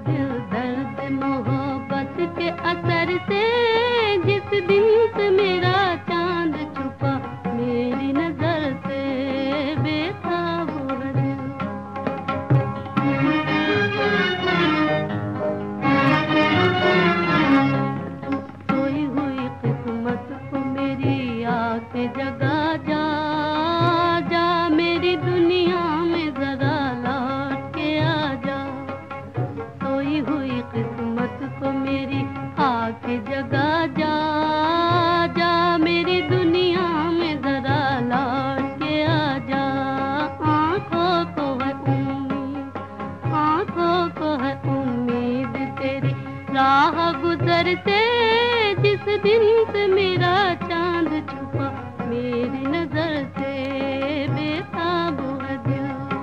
दिल दर्द मोहब्बत के असर से जिस दिन से मेरा चांद छुपा मेरी नजर से बेताब है दिल। सोई हुई किस्मत को मेरी आके जगा जा, जा मेरी दुनिया में जरा लौट के आ जा। सोई हुई किस्मत को मेरी आके जगा जा, जा मेरी दुनिया में जरा लौट के आ जा। आंखों को है उम्मीद, आंखों को है उम्मीद तेरी राह गुजर से जिस दिन से मेरा चांद छुपा मेरी नजर से बेताब है दिल।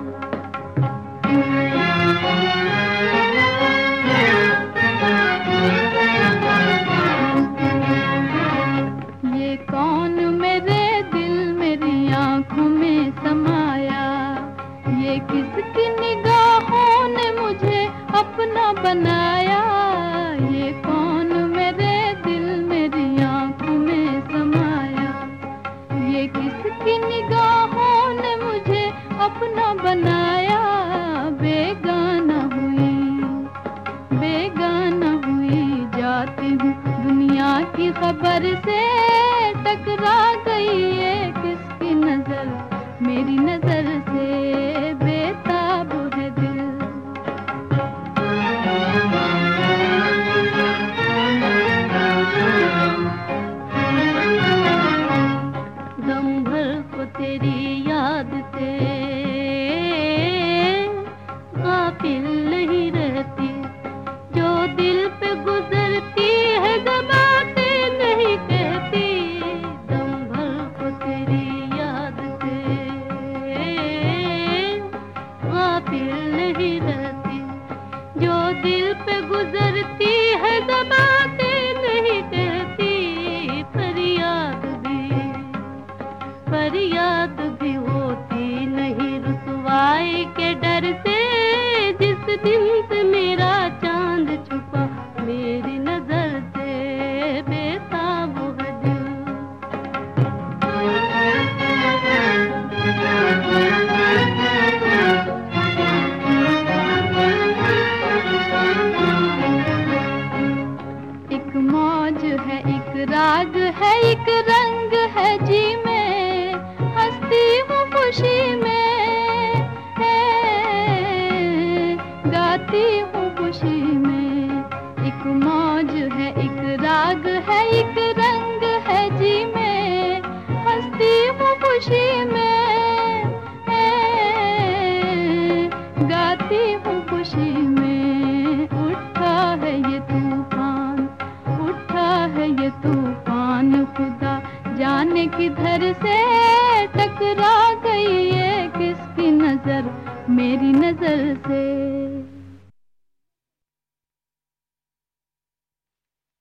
ये कौन मेरे दिल मेरी आंखों में समाया, ये किसकी निगाहों ने मुझे अपना बनाया। ये कौन मेरे दिल मेरी आंखों में समाया, ये किसकी निगाहों ने मुझे अपना बनाया। बेगाना हुई जाती हूँ दुनिया की खबर से, टकरा गई ये किसकी नजर मेरी नजर से बेताब है दिल। दम भर को तेरी याद से गाफिल नहीं रहती, जो दिल पे गुजरती है दबाते नहीं कहती। दम भर को तेरी याद से गाफिल नहीं रहती, जो दिल पे गुजरती है दबाते नहीं कहती। फरियाद भी होती नहीं रुसवाई के डर से, जिस दिन से मेरा चांद छुपा मेरी नजर से बेताब है दिल। एक मौज है, एक राग है, एक रंग है जी में, हंसती हूँ खुशी में, गाती हूँ खुशी में। एक मौज है, एक राग है, एक रंग है जी में, हंसती हूँ खुशी में, गाती हूँ खुशी में। उठा है ये तूफान, उठा है ये तूफान, खुदा जाने किधर से टकरा गई ये किसकी नजर मेरी नजर से।